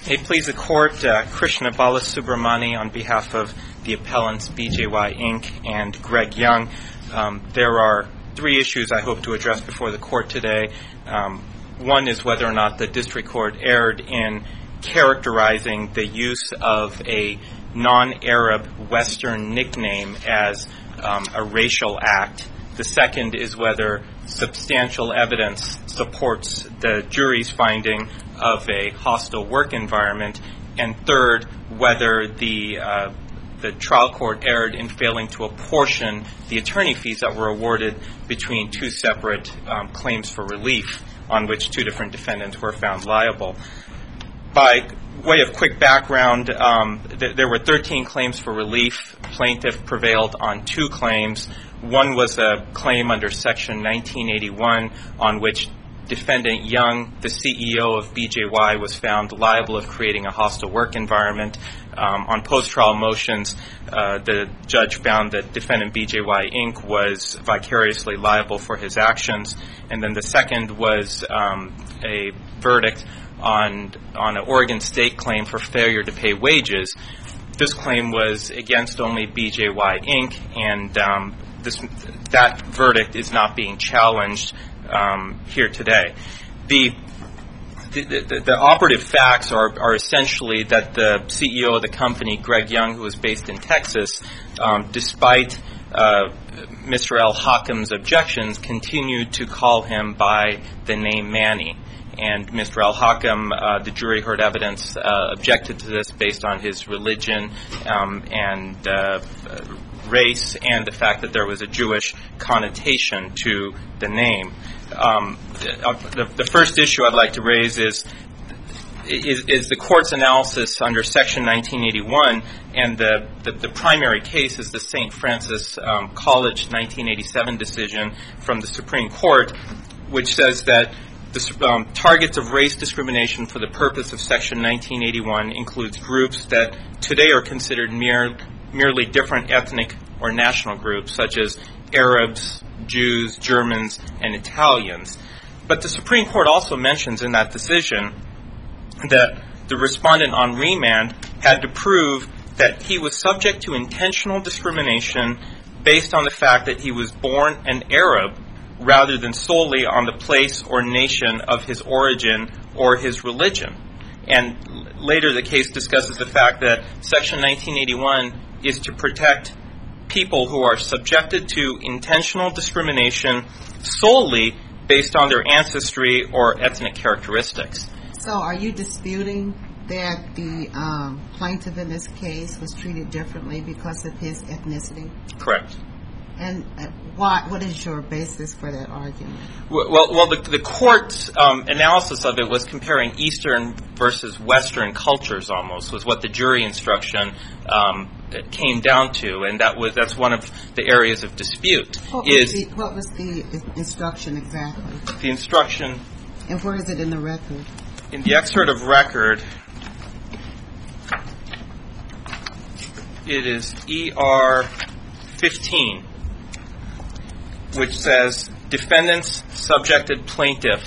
May it please the Court, Krishna Balasubramani on behalf of the appellants BJY Inc. and Greg Young. There are three issues I hope to address before the Court today. One is whether or not the District Court erred in characterizing the use of a non-Arab Western nickname as a racial act. The second is whether substantial evidence supports the jury's finding of a hostile work environment. And third, whether the trial court erred in failing to apportion the attorney fees that were awarded between two separate claims for relief on which two different defendants were found liable. By way of quick background, there were 13 claims for relief. Plaintiff prevailed on two claims. One was a claim under Section 1981 on which Defendant Young, the CEO of BJY, was found liable of creating a hostile work environment. On post-trial motions, the judge found that Defendant BJY Inc. was vicariously liable for his actions. And then the second was a verdict on an Oregon State claim for failure to pay wages. This claim was against only BJY Inc., and that verdict is not being challenged here today. The operative facts are essentially that the CEO of the company, Greg Young, who was based in Texas, despite Mr. L. Hockam's objections, continued to call him by the name Manny. And Mr. L. Hockam, the jury heard evidence, objected to this based on his religion and race and the fact that there was a Jewish connotation to the name. The first issue I'd like to raise is the court's analysis under Section 1981, and the primary case is the St. Francis College 1987 decision from the Supreme Court, which says that the targets of race discrimination for the purpose of Section 1981 includes groups that today are considered merely different ethnic or national groups, such as Arabs, Jews, Germans, and Italians. But the Supreme Court also mentions in that decision that the respondent on remand had to prove that he was subject to intentional discrimination based on the fact that he was born an Arab rather than solely on the place or nation of his origin or his religion. And later the case discusses the fact that Section 1981 is to protect people who are subjected to intentional discrimination solely based on their ancestry or ethnic characteristics. So are you disputing that the plaintiff in this case was treated differently because of his ethnicity? Correct. And what is your basis for that argument? Well, the court's analysis of it was comparing Eastern versus Western cultures almost, was what the jury instruction came down to, and that's one of the areas of dispute. What was the instruction exactly? The instruction... And where is it in the record? In the excerpt of record, it is ER 15, which says, defendants subjected plaintiff,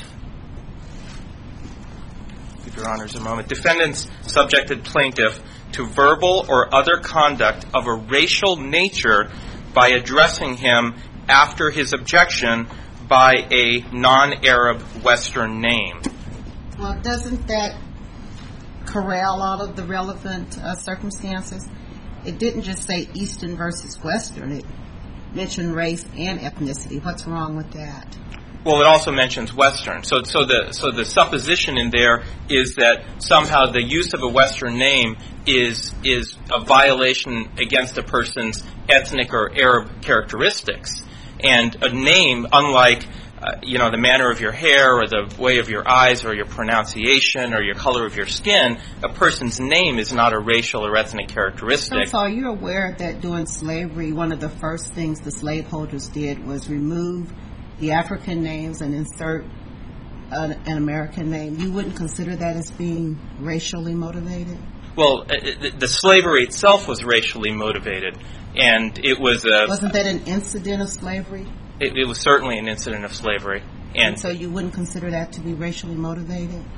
give your honors a moment, defendants subjected plaintiff to verbal or other conduct of a racial nature by addressing him after his objection by a non-Arab Western name. Well, doesn't that corral all of the relevant circumstances? It didn't just say Eastern versus Western. It mentioned race and ethnicity. What's wrong with that? Well, it also mentions Western. So the supposition in there is that somehow the use of a Western name is a violation against a person's ethnic or Arab characteristics. And a name, unlike the manner of your hair or the way of your eyes or your pronunciation or your color of your skin, a person's name is not a racial or ethnic characteristic. So are you aware that during slavery, one of the first things the slaveholders did was remove the African names and insert an American name? You wouldn't consider that as being racially motivated? Well, the slavery itself was racially motivated, and it was Wasn't that an incident of slavery? It was certainly an incident of slavery. And so you wouldn't consider that to be racially motivated?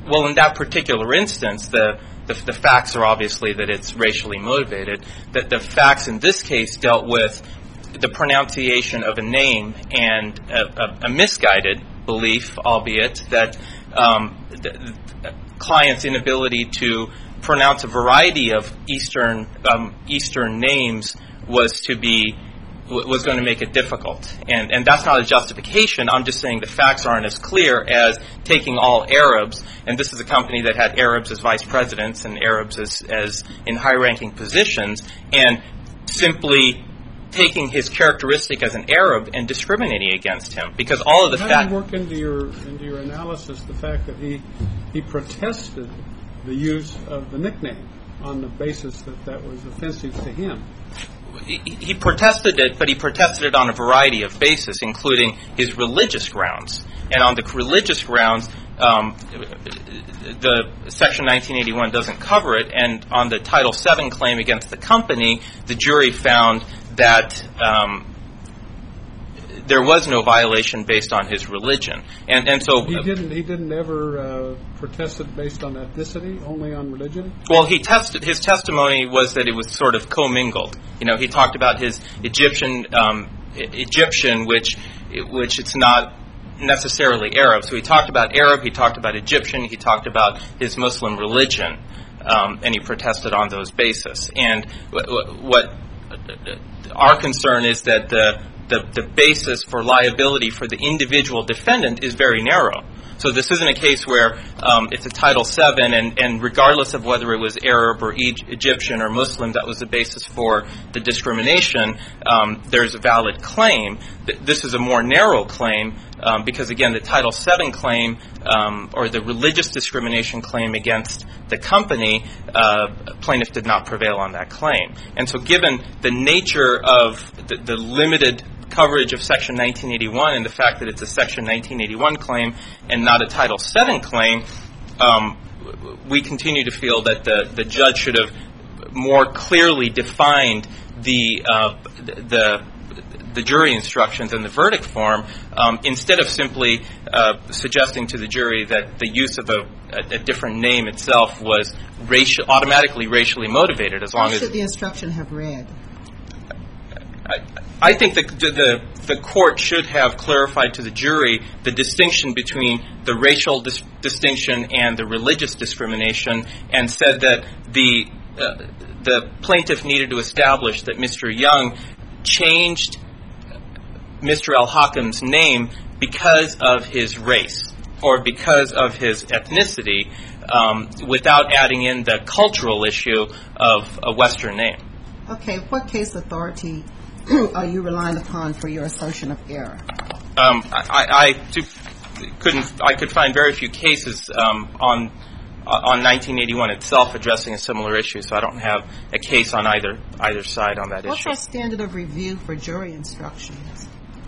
Well, in that particular instance, the facts are obviously that it's racially motivated. That the facts in this case dealt with the pronunciation of a name and a misguided belief, albeit, that the client's inability to pronounce a variety of Eastern names was going to make it difficult. And that's not a justification. I'm just saying the facts aren't as clear as taking all Arabs, and this is a company that had Arabs as vice presidents and Arabs as in high-ranking positions, and simply taking his characteristic as an Arab and discriminating against him, because all of the facts. How do you work into your analysis the fact that he protested the use of the nickname on the basis that was offensive to him? He protested it, but he protested it on a variety of bases, including his religious grounds. And on the religious grounds, the Section 1981 doesn't cover it. And on the Title VII claim against the company, the jury found that there was no violation based on his religion. And so he didn't ever protest it based on ethnicity, only on religion? Well, his testimony was that it was sort of commingled. You know, he talked about his Egyptian, which it's not necessarily Arab. So he talked about Arab, he talked about Egyptian, he talked about his Muslim religion, and he protested on those bases. And what our concern is that the basis for liability for the individual defendant is very narrow. So this isn't a case where it's a Title VII, and regardless of whether it was Arab or Egyptian or Muslim that was the basis for the discrimination, there's a valid claim. This is a more narrow claim because, again, the Title VII claim or the religious discrimination claim against the company, plaintiff did not prevail on that claim. And so given the nature of the limited coverage of Section 1981 and the fact that it's a Section 1981 claim and not a Title VII claim, we continue to feel that the judge should have more clearly defined the jury instructions in the verdict form instead of simply suggesting to the jury that the use of a different name itself was automatically racially motivated. As long How as should the instruction have read? I think the court should have clarified to the jury the distinction between the racial distinction and the religious discrimination, and said that the plaintiff needed to establish that Mr. Young changed Mr. Al-Hakam's name because of his race or because of his ethnicity, without adding in the cultural issue of a Western name. Okay, what case authority are you relying upon for your assertion of error? I could find very few cases on 1981 itself addressing a similar issue, so I don't have a case on either side on that issue. What's our standard of review for jury instructions?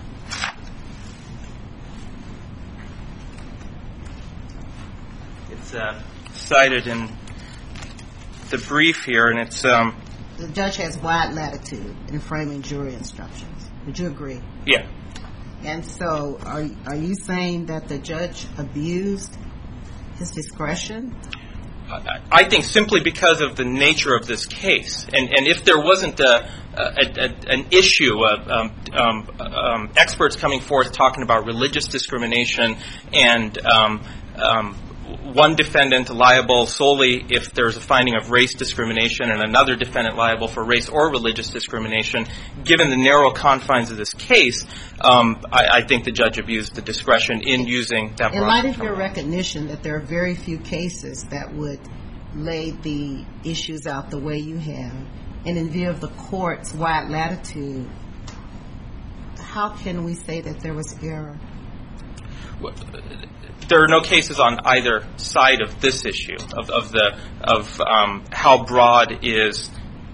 It's cited in the brief here, and it's The judge has wide latitude in framing jury instructions. Would you agree? Yeah. And so are you saying that the judge abused his discretion? I think simply because of the nature of this case. And if there wasn't an issue of experts coming forth talking about religious discrimination and one defendant liable solely if there's a finding of race discrimination and another defendant liable for race or religious discrimination, given the narrow confines of this case, I think the judge abused the discretion in using that. In light of your recognition that there are very few cases that would lay the issues out the way you have, and in view of the court's wide latitude, how can we say that there was error? There are no cases on either side of this issue of how broad is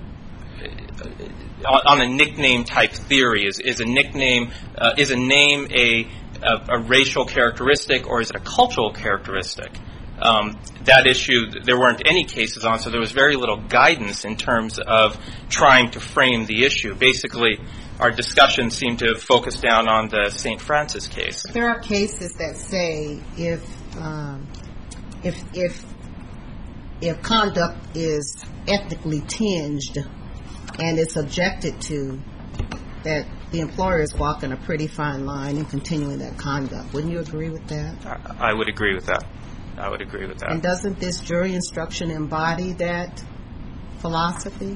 on a nickname type theory. Is a nickname is a name a racial characteristic, or is it a cultural characteristic? That issue there weren't any cases on, so there was very little guidance in terms of trying to frame the issue. Basically, our discussion seemed to focus down on the St. Francis case. There are cases that say if if conduct is ethnically tinged and it's objected to, that the employer is walking a pretty fine line in continuing that conduct. Wouldn't you agree with that? I would agree with that. And doesn't this jury instruction embody that philosophy?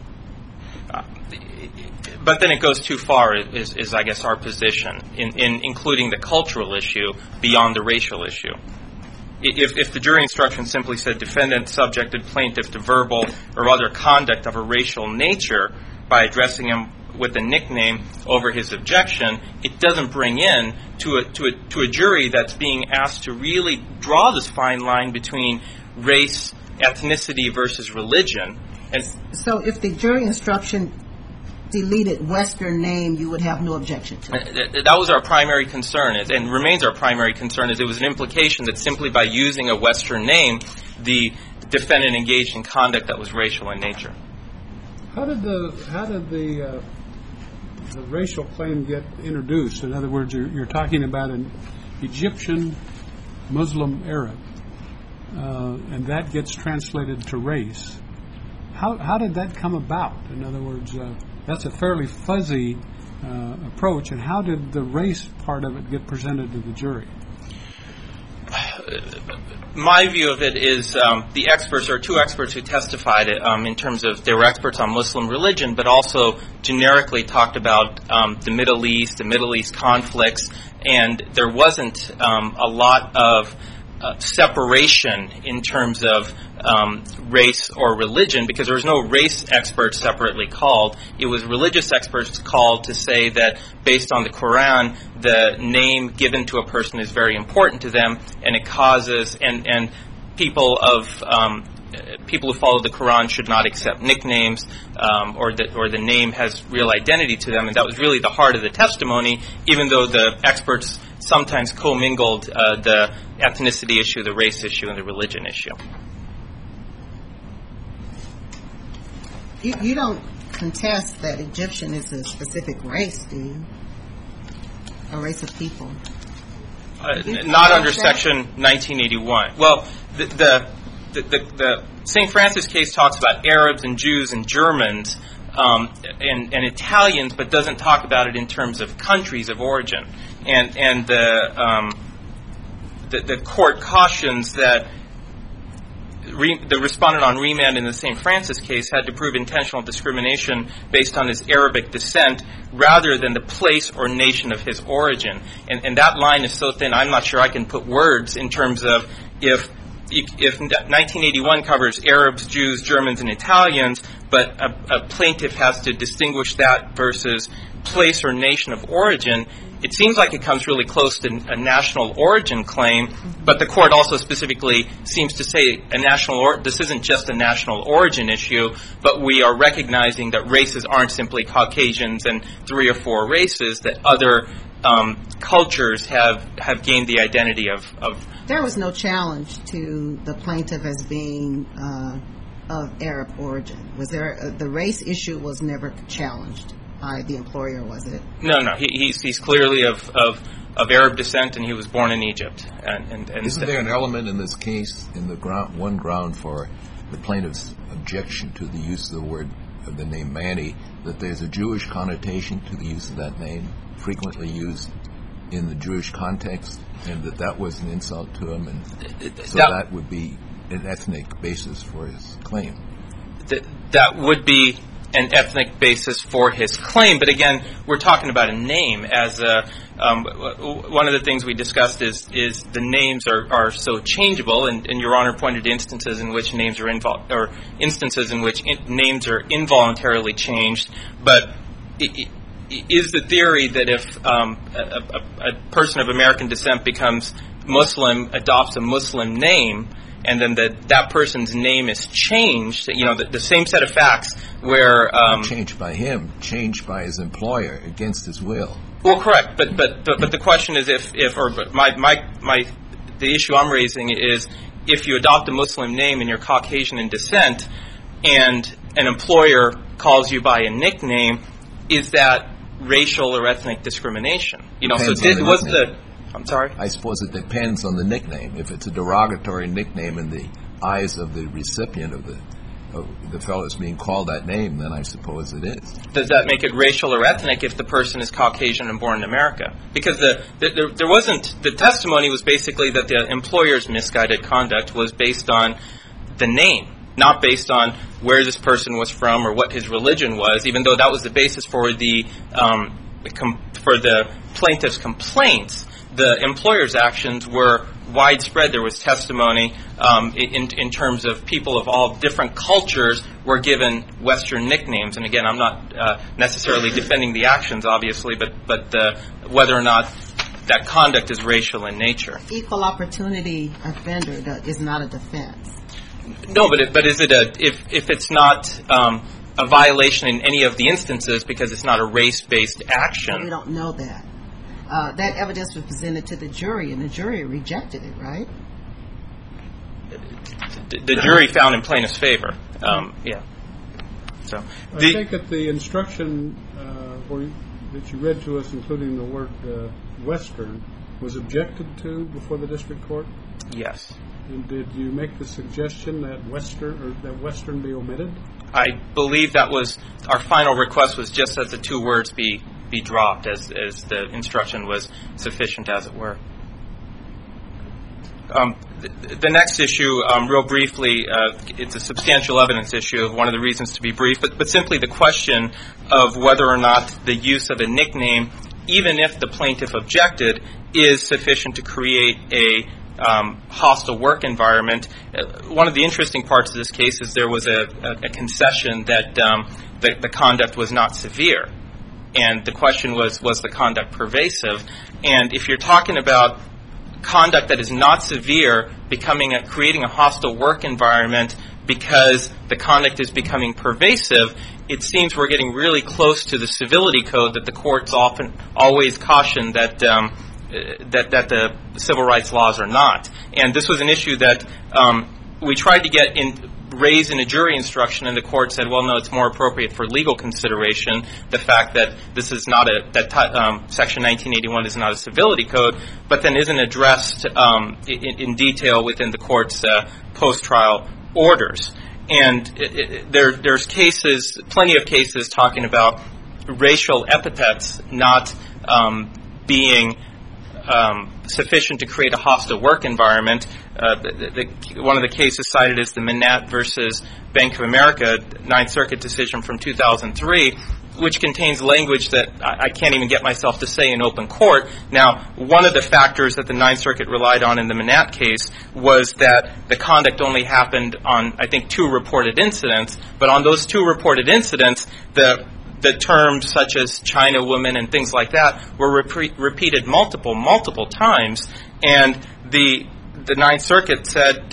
But then it goes too far, is I guess, our position, in including the cultural issue beyond the racial issue. If the jury instruction simply said defendant subjected plaintiff to verbal or other conduct of a racial nature by addressing him with a nickname over his objection, it doesn't bring in to a jury that's being asked to really draw this fine line between race, ethnicity versus religion. And so if the jury instruction deleted Western name, you would have no objection to it? That was our primary concern, and remains our primary concern, is it was an implication that simply by using a Western name, the defendant engaged in conduct that was racial in nature. How did the racial claim get introduced? In other words, you're talking about an Egyptian Muslim Arab, and that gets translated to race. How did that come about? In other words, that's a fairly fuzzy approach, and how did the race part of it get presented to the jury? My view of it is the experts, or two experts who testified in terms of they were experts on Muslim religion, but also generically talked about the Middle East conflicts, and there wasn't a lot of separation in terms of race or religion, because there was no race experts separately called. It was religious experts called to say that based on the Quran, the name given to a person is very important to them, and it causes and people who follow the Quran should not accept nicknames, or the name has real identity to them, and that was really the heart of the testimony, even though the experts sometimes commingled the ethnicity issue, the race issue, and the religion issue. You don't contest that Egyptian is a specific race, do you? A race of people? Not under Section 1981. Well, the St. Francis case talks about Arabs and Jews and Germans and Italians, but doesn't talk about it in terms of countries of origin. And the court cautions that the respondent on remand in the St. Francis case had to prove intentional discrimination based on his Arabic descent rather than the place or nation of his origin. And that line is so thin, I'm not sure I can put words in terms of if 1981 covers Arabs, Jews, Germans, and Italians, but a plaintiff has to distinguish that versus place or nation of origin, it seems like it comes really close to a national origin claim, but the court also specifically seems to say this isn't just a national origin issue, but we are recognizing that races aren't simply Caucasians and 3 or 4 races, that other cultures have gained the identity of. There was no challenge to the plaintiff as being of Arab origin. Was there? The race issue was never challenged by the employer, was it? No. He's clearly of Arab descent, and he was born in Egypt. And isn't there an element in this case, in the ground for the plaintiff's objection to the use of the name Manny, that there's a Jewish connotation to the use of that name, frequently used in the Jewish context, and that was an insult to him, and so that would be an ethnic basis for his claim? That would be an ethnic basis for his claim, but again, we're talking about a name. As one of the things we discussed is the names are so changeable, and Your Honor pointed to instances in which names are names are involuntarily changed. But is the theory that if a person of American descent becomes Muslim, adopts a Muslim name, and then that person's name is changed, the same set of facts where not changed by him, changed by his employer against his will. Well, correct, but the question is the issue I'm raising is if you adopt a Muslim name and you're Caucasian in descent, and an employer calls you by a nickname, is that racial or ethnic discrimination? I'm sorry? I suppose it depends on the nickname. If it's a derogatory nickname in the eyes of the recipient of the fellow that's being called that name, then I suppose it is. Does that make it racial or ethnic if the person is Caucasian and born in America? Because there wasn't, the testimony was basically that the employer's misguided conduct was based on the name, not based on where this person was from or what his religion was, even though that was the basis for the plaintiff's complaints. The employer's actions were widespread. There was testimony in terms of people of all different cultures were given Western nicknames. And again, I'm not necessarily defending the actions, obviously, but whether or not that conduct is racial in nature. Equal opportunity offender is not a defense. No, but is it if it's not a violation in any of the instances because it's not a race-based action? But we don't know that. That evidence was presented to the jury, and the jury rejected it, right? The jury found in plaintiff's favor. Yeah. So I think that the instruction that you read to us, including the word Western, was objected to before the district court. Yes. And did you make the suggestion that Western be omitted? I believe that was our final request, was just that the two words be dropped, as the instruction was sufficient, as it were. The next issue, real briefly, it's a substantial evidence issue. One of the reasons to be brief, but simply the question of whether or not the use of a nickname, even if the plaintiff objected, is sufficient to create a hostile work environment. One of the interesting parts of this case is there was a concession that the conduct was not severe. And the question was the conduct pervasive? And if you're talking about conduct that is not severe creating a hostile work environment because the conduct is becoming pervasive, it seems we're getting really close to the civility code that the courts always caution that the civil rights laws are not. And this was an issue that we tried to raise in a jury instruction, and the court said, well, no, it's more appropriate for legal consideration, the fact that this is not Section 1981 is not a civility code, but then isn't addressed in detail within the court's post-trial orders. And there's cases, plenty of cases, talking about racial epithets not being sufficient to create a hostile work environment. One of the cases cited is the Manat versus Bank of America Ninth Circuit decision from 2003, which contains language that I can't even get myself to say in open court. Now, one of the factors that the Ninth Circuit relied on in the Manat case was that the conduct only happened on, I think, 2 reported incidents, but on those 2 reported incidents, the terms such as China woman and things like that were repeated multiple times, and the Ninth Circuit said,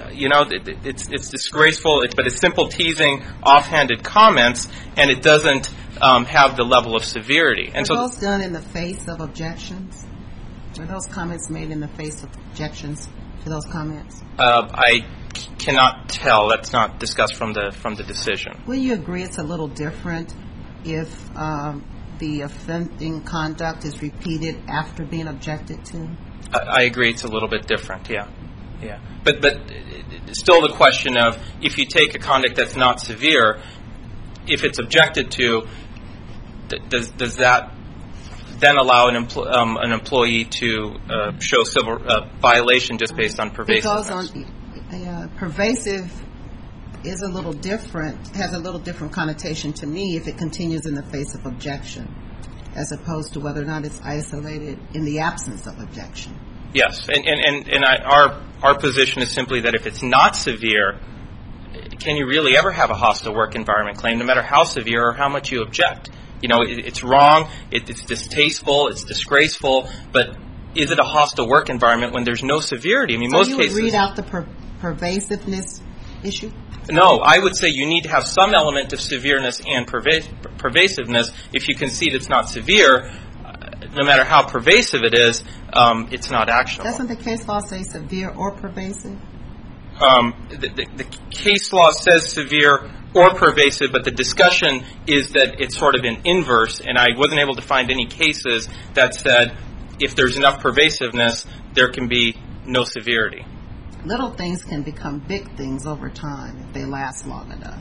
it's disgraceful, but it's simple teasing, offhanded comments, and it doesn't have the level of severity. And were those done in the face of objections? Were those comments made in the face of objections to those comments? I cannot tell. That's not discussed from the decision. Will you agree it's a little different if the offending conduct is repeated after being objected to? I agree it's a little bit different, yeah. But still the question of, if you take a conduct that's not severe, if it's objected to, does that then allow an employee to show civil violation just based on pervasiveness? Because pervasive is a little different, has a little different connotation to me if it continues in the face of objection, as opposed to whether or not it's isolated in the absence of objection. Yes, and our position is simply that if it's not severe, can you really ever have a hostile work environment claim, no matter how severe or how much you object? It's wrong, it's distasteful, it's disgraceful, but is it a hostile work environment when there's no severity? I mean, so most you cases. Would read out the pervasiveness issue? No, I would say you need to have some element of severeness and pervasiveness. If you concede it's not severe, no matter how pervasive it is, it's not actionable. Doesn't the case law say severe or pervasive? The case law says severe or pervasive, but the discussion is that it's sort of in inverse, and I wasn't able to find any cases that said if there's enough pervasiveness, there can be no severity. Little things can become big things over time if they last long enough.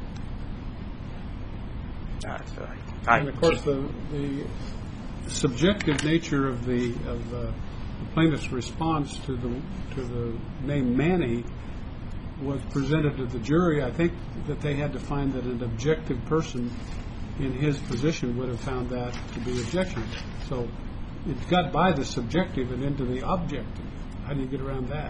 And of course, the subjective nature of the plaintiff's response to the name Manny was presented to the jury. I think that they had to find that an objective person in his position would have found that to be objectionable. So it got by the subjective and into the objective. How do you get around that?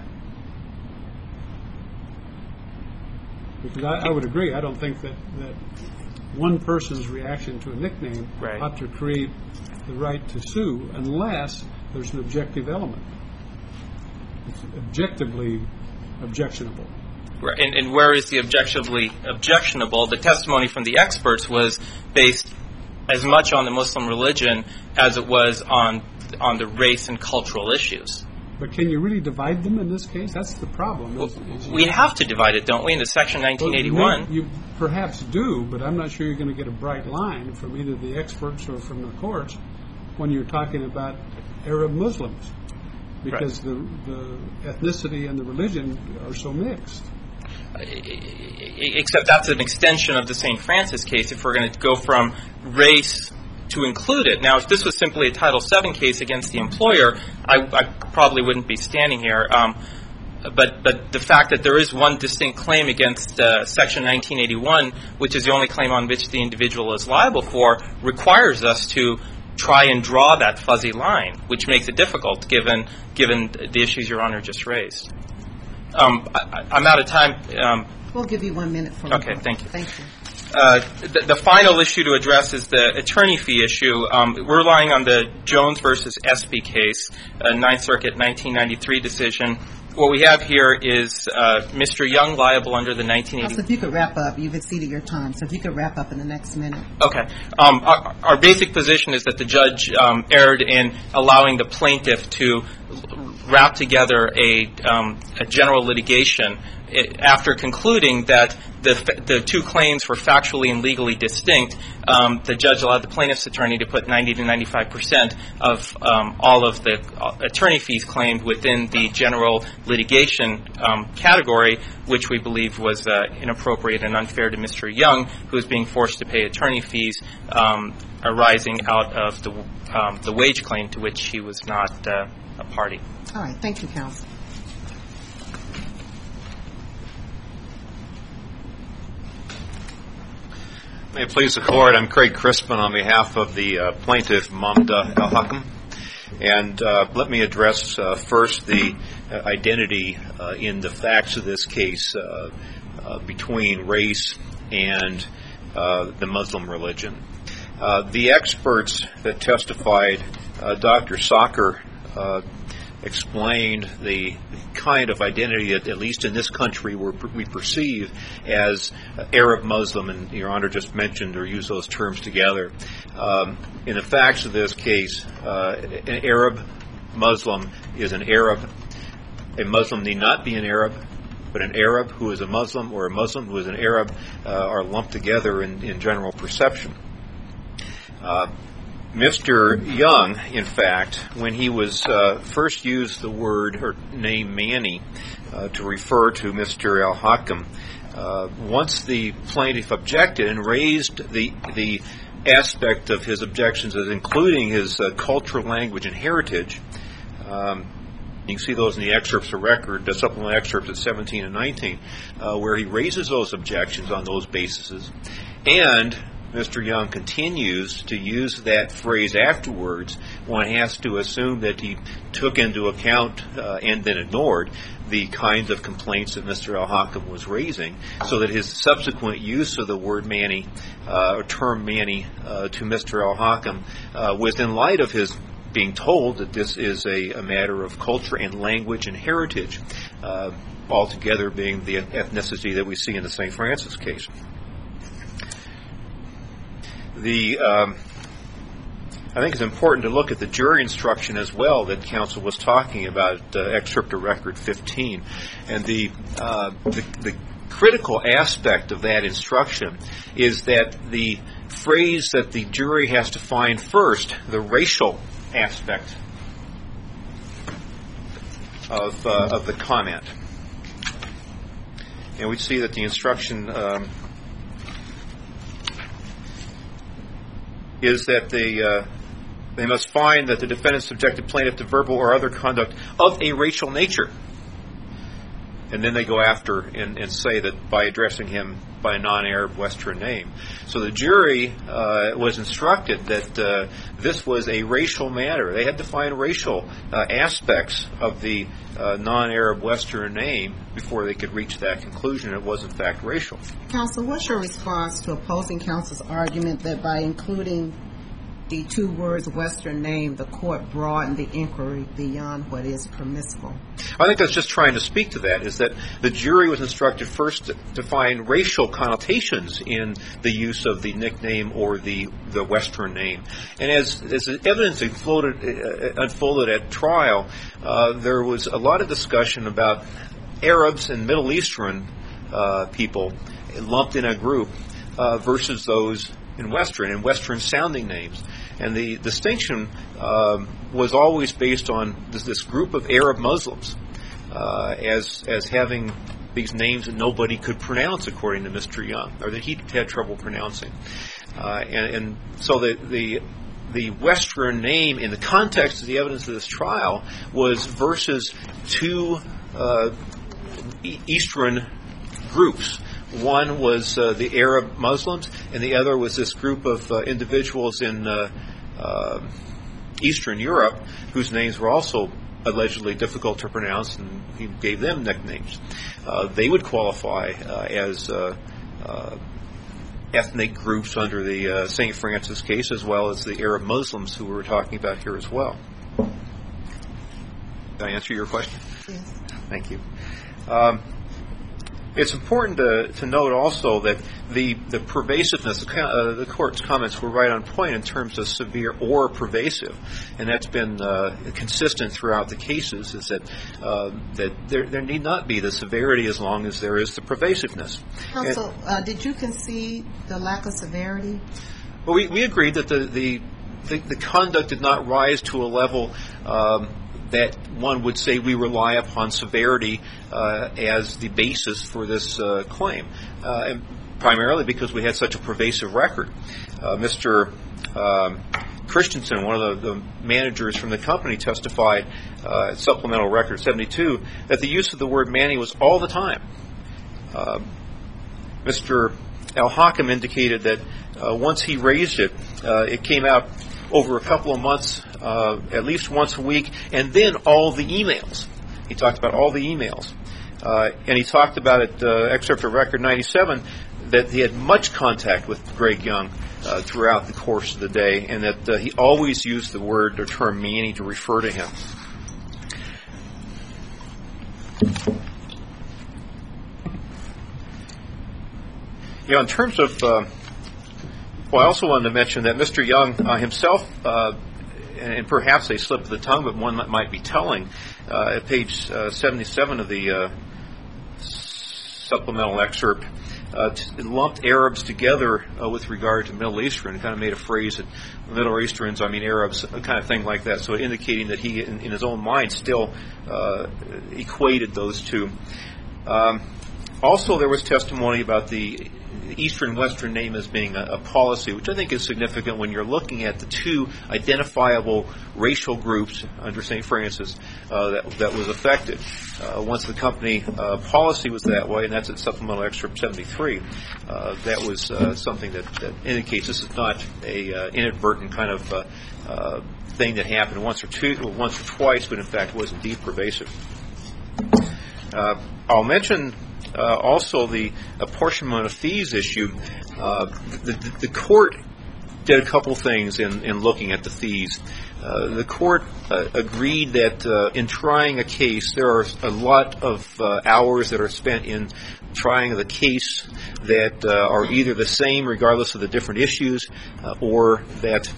Because I would agree. I don't think that one person's reaction to a nickname ought to create the right to sue unless there's an objective element. It's objectively objectionable. Right. And where is the objectively objectionable? The testimony from the experts was based as much on the Muslim religion as it was on the race and cultural issues. But can you really divide them in this case? That's the problem. We have to divide it, don't we, into Section 1981? Well, you perhaps do, but I'm not sure you're going to get a bright line from either the experts or from the courts when you're talking about Arab Muslims, because the ethnicity and the religion are so mixed. Except that's an extension of the St. Francis case if we're going to go from race to include it. Now, if this was simply a Title VII case against the employer, I probably wouldn't be standing here. But the fact that there is one distinct claim against Section 1981, which is the only claim on which the individual is liable for, requires us to try and draw that fuzzy line, which makes it difficult given the issues Your Honor just raised. I'm out of time. We'll give you 1 minute for Okay, thank you. Thank you. The final issue to address is the attorney fee issue. We're relying on the Jones versus Espy case, a Ninth Circuit 1993 decision. What we have here is Mr. Young liable under the 1980. So if you could wrap up, you've exceeded your time. So if you could wrap up in the next minute. Okay. Our basic position is that the judge erred in allowing the plaintiff to wrap together a general litigation after concluding that the two claims were factually and legally distinct. The judge allowed the plaintiff's attorney to put 90 to 95% of all of the attorney fees claimed within the general litigation category, which we believe was inappropriate and unfair to Mr. Young, who is being forced to pay attorney fees arising out of the wage claim to which he was not a party. All right. Thank you, counsel. May it please the Court, I'm Craig Crispin on behalf of the plaintiff, Mamda Al-Hakam. And let me address first the identity in the facts of this case between race and the Muslim religion. The experts that testified, Dr. Sacher explained the kind of identity that, at least in this country, we perceive as Arab Muslim, and Your Honor just mentioned or used those terms together. In the facts of this case, an Arab Muslim is an Arab. A Muslim need not be an Arab, but an Arab who is a Muslim or a Muslim who is an Arab are lumped together in general perception. Mr. Young, in fact, when he was first used the word or name Manny to refer to Mr. Al-Hakam, once the plaintiff objected and raised the aspect of his objections as including his cultural language and heritage, you can see those in the excerpts of record, the supplemental excerpts at 17 and 19, where he raises those objections on those bases, and Mr. Young continues to use that phrase afterwards. One has to assume that he took into account and then ignored the kinds of complaints that Mr. Al-Hakam was raising, so that his subsequent use of the word Manny, or term Manny, to Mr. Al-Hakam was in light of his being told that this is a matter of culture and language and heritage, altogether being the ethnicity that we see in the St. Francis case. I think it's important to look at the jury instruction as well that counsel was talking about, excerpt of record 15, and the critical aspect of that instruction is that the phrase that the jury has to find first, the racial aspect of the comment. And we see that the instruction is that they must find that the defendant subjected plaintiff to verbal or other conduct of a racial nature. And then they go after and say that by addressing him by a non-Arab Western name. So the jury was instructed that this was a racial matter. They had to find racial aspects of the non-Arab Western name before they could reach that conclusion. It was, in fact, racial. Counsel, what's your response to opposing counsel's argument that by including the two words Western name, the court broadened the inquiry beyond what is permissible? I think that's just trying to speak to that, is that the jury was instructed first to find racial connotations in the use of the nickname or the Western name. And as the evidence unfolded at trial, there was a lot of discussion about Arabs and Middle Eastern people lumped in a group versus those in Western sounding names. And the distinction was always based on this group of Arab Muslims as having these names that nobody could pronounce, according to Mr. Young, or that he had trouble pronouncing. And so the Western name, in the context of the evidence of this trial, was versus two Eastern groups. One was the Arab Muslims, and the other was this group of individuals in Eastern Europe whose names were also allegedly difficult to pronounce, and he gave them nicknames. They would qualify as ethnic groups under the St. Francis case, as well as the Arab Muslims who we were talking about here as well. Did I answer your question? Yes. Thank you. It's important to note also that the pervasiveness, the court's comments were right on point in terms of severe or pervasive, and that's been consistent throughout the cases. Is that there need not be the severity as long as there is the pervasiveness. Counsel, did you concede the lack of severity? Well, we agreed that the conduct did not rise to a level that one would say we rely upon severity as the basis for this claim, and primarily because we had such a pervasive record. Mr. Christensen, one of the managers from the company, testified at Supplemental Record 72 that the use of the word Manny was all the time. Mr. Al-Hakim indicated that once he raised it, it came out over a couple of months, at least once a week, and then all the emails. He talked about all the emails. And he talked about it, excerpt of Record 97, that he had much contact with Greg Young throughout the course of the day, and that he always used the word or term Manny to refer to him. In terms of... I also wanted to mention that Mr. Young himself, and perhaps a slip of the tongue, but one that might be telling, at page 77 of the supplemental excerpt, lumped Arabs together with regard to Middle Eastern, kind of made a phrase that Middle Easterns, I mean Arabs, kind of thing like that, so indicating that he, in his own mind, still equated those two. Also, there was testimony about the Eastern-Western name as being a policy, which I think is significant when you're looking at the two identifiable racial groups under St. Francis that was affected. Once the company policy was that way, and that's at Supplemental Excerpt 73, that was something that indicates this is not a inadvertent kind of thing that happened once or twice, but in fact was indeed pervasive. I'll mention also the apportionment of fees issue. The court did a couple things in looking at the fees. The court agreed that in trying a case, there are a lot of hours that are spent in trying the case that are either the same regardless of the different issues, or that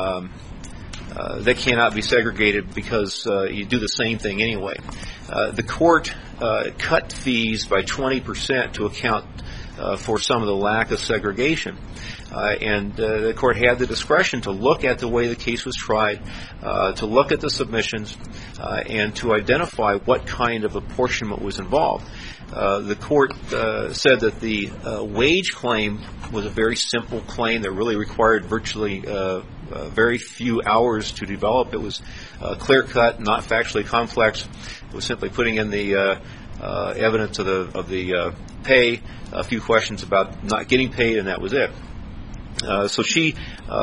cannot be segregated because you do the same thing anyway. The court cut fees by 20% to account for some of the lack of segregation. And the court had the discretion to look at the way the case was tried, to look at the submissions, and to identify what kind of apportionment was involved. The court said that the wage claim was a very simple claim that really required virtually very few hours to develop. It was clear-cut, not factually complex. It was simply putting in the evidence of the pay, a few questions about not getting paid, and that was it. So she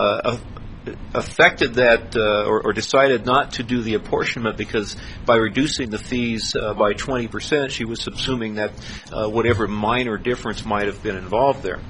affected that or decided not to do the apportionment because by reducing the fees by 20%, she was subsuming that whatever minor difference might have been involved there.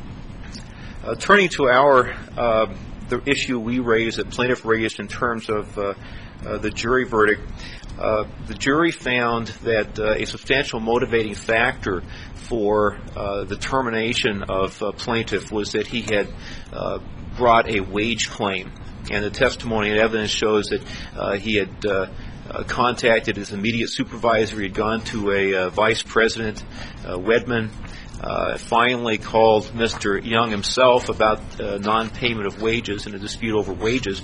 Turning to the issue we raised, that plaintiff raised in terms of the jury verdict, the jury found that a substantial motivating factor for the termination of plaintiff was that he had brought a wage claim. And the testimony and evidence shows that he had contacted his immediate supervisor. He had gone to a vice president, Wedman, finally called Mr. Young himself about non-payment of wages and a dispute over wages.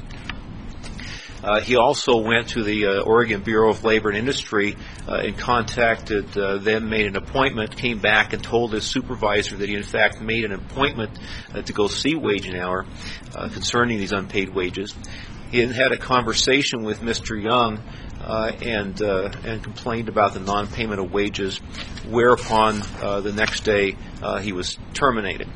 He also went to the Oregon Bureau of Labor and Industry and contacted them, made an appointment, came back and told his supervisor that he in fact made an appointment to go see Wage and Hour concerning these unpaid wages. He then had a conversation with Mr. Young and complained about the non-payment of wages, whereupon the next day he was terminated.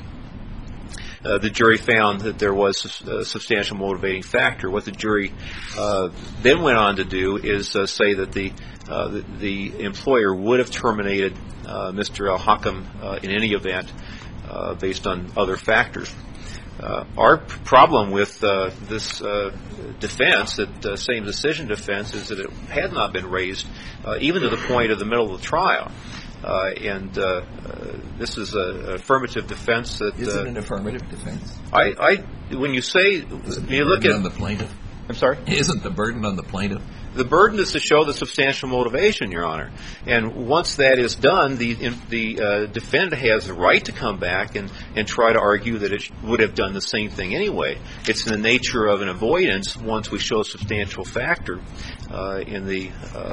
The jury found that there was a substantial motivating factor. What the jury then went on to do is say that the employer would have terminated Mr. Al-Hakam in any event based on other factors. Our problem with this defense, that same decision defense, is that it had not been raised even to the point of the middle of the trial. And this is an affirmative defense that... Is it an affirmative defense? When you say... you look at on the plaintiff. I'm sorry? Isn't the burden on the plaintiff? The burden is to show the substantial motivation, Your Honor. And once that is done, the defendant has the right to come back and try to argue that it would have done the same thing anyway. It's in the nature of an avoidance once we show a substantial factor in the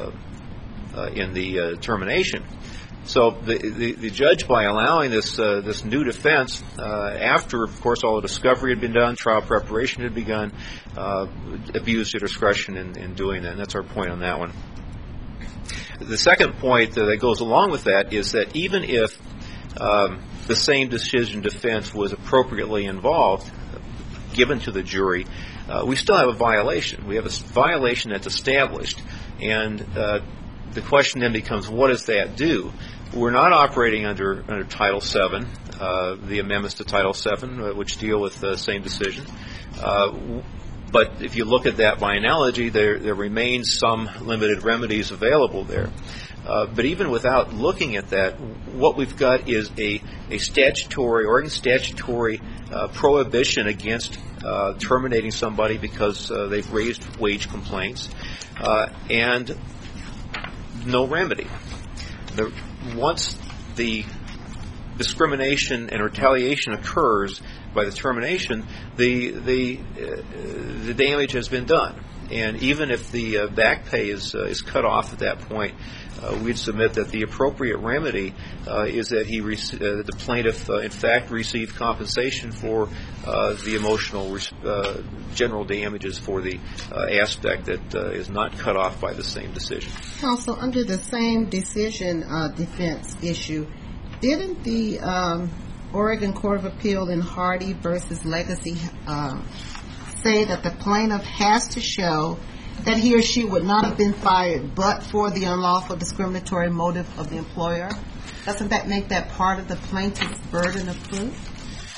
termination. So the judge, by allowing this new defense, after, of course, all the discovery had been done, trial preparation had begun, abused her discretion in doing that. And that's our point on that one. The second point that goes along with that is that even if the same decision defense was appropriately involved, given to the jury, we still have a violation. We have a violation that's established. And the question then becomes, what does that do? We're not operating under Title VII, the amendments to Title VII, which deal with the same decision. But if you look at that by analogy, there remains some limited remedies available there. But even without looking at that, what we've got is a Oregon statutory prohibition against terminating somebody because they've raised wage complaints, and no remedy. Once the discrimination and retaliation occurs by the termination, the damage has been done. And even if the back pay is cut off at that point, we'd submit that the appropriate remedy is that the plaintiff, in fact, received compensation for the emotional general damages for the aspect that is not cut off by the same decision. Counsel, under the same decision defense issue, didn't the Oregon Court of Appeal in Hardy versus Legacy say that the plaintiff has to show that he or she would not have been fired but for the unlawful discriminatory motive of the employer? Doesn't that make that part of the plaintiff's burden of proof?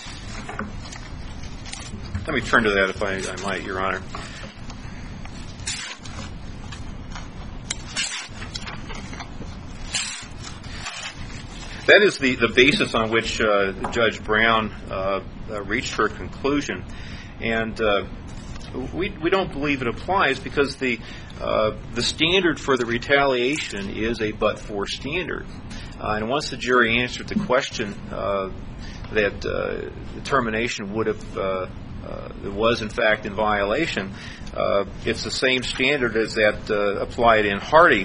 Let me turn to that if I might, Your Honor. That is the basis on which Judge Brown reached her conclusion. And we don't believe it applies because the the standard for the retaliation is a but-for standard. And once the jury answered the question that the termination would have was in fact in violation, it's the same standard as that applied in Hardy.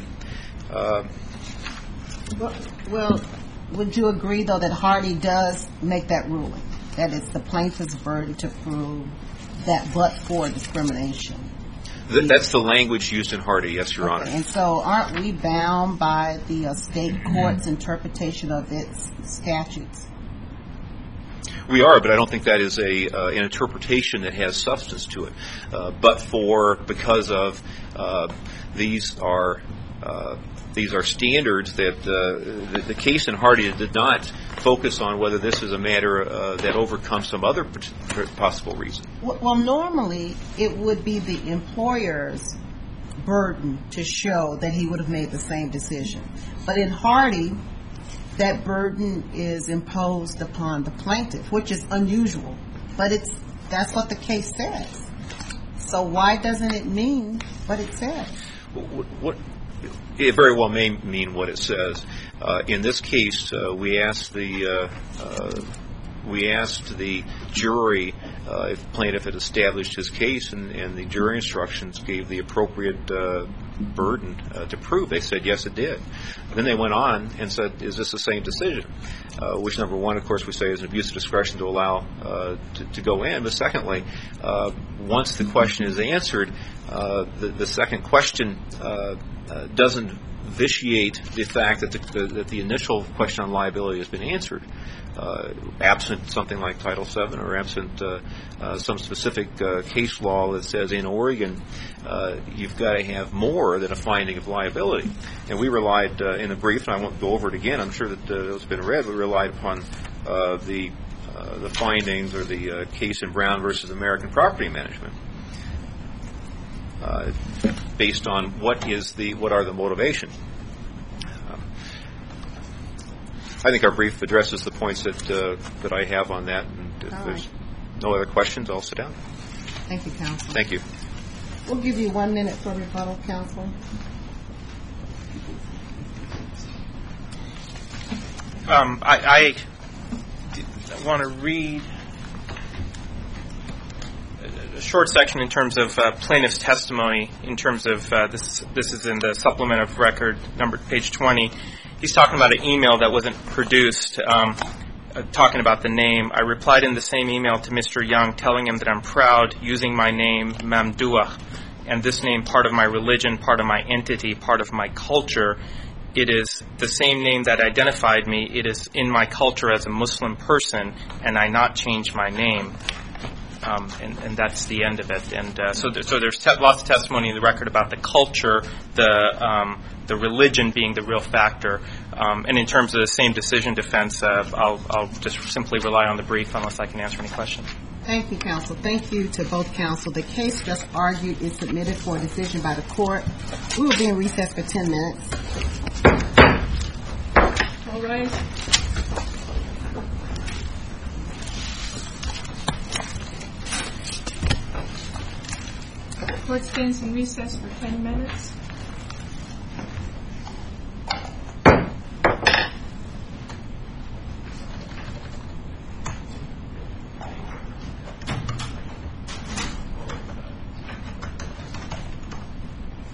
Well, would you agree, though, that Hardy does make that ruling, that it's the plaintiff's burden to prove that but-for discrimination? That's the language used in Hardy, yes, Your Honor. And so aren't we bound by the state court's interpretation of its statutes? We are, but I don't think that is an interpretation that has substance to it. Because of these are standards that the case in Hardy did not focus on whether this is a matter that overcomes some other possible reason. Well, normally it would be the employer's burden to show that he would have made the same decision. But in Hardy, that burden is imposed upon the plaintiff, which is unusual. But that's what the case says. So why doesn't it mean what it says? It very well may mean what it says. In this case, we asked the jury if the plaintiff had established his case, and the jury instructions gave the appropriate burden to prove. They said, yes, it did. Then they went on and said, is this the same decision? Which, number one, of course, we say is an abuse of discretion to allow to go in. But secondly, once the question is answered, the second question doesn't vitiate the fact that the initial question on liability has been answered. Absent something like Title VII or absent some specific case law that says in Oregon you've got to have more than a finding of liability. And we relied in a brief, and I won't go over it again, I'm sure that it's been read, we relied upon the findings or the case in Brown versus American Property Management based on what are the motivations. I think our brief addresses the points that I have on that. And if there's no other questions, I'll sit down. Thank you, counsel. Thank you. We'll give you 1 minute for rebuttal, counsel. I want to read a short section in terms of plaintiff's testimony. In terms of this is in the supplement of record, page 20. He's talking about an email that wasn't produced, talking about the name. I replied in the same email to Mr. Young, telling him that I'm proud using my name, Mamdouh, and this name part of my religion, part of my entity, part of my culture. It is the same name that identified me. It is in my culture as a Muslim person, and I not change my name. And that's the end of it. And so there's lots of testimony in the record about the culture, the religion being the real factor. And in terms of the same decision defense, I'll just simply rely on the brief unless I can answer any questions. Thank you, counsel. Thank you to both counsel. The case just argued is submitted for a decision by the court. We will be in recess for 10 minutes. All right. Court stands in recess for 10 minutes.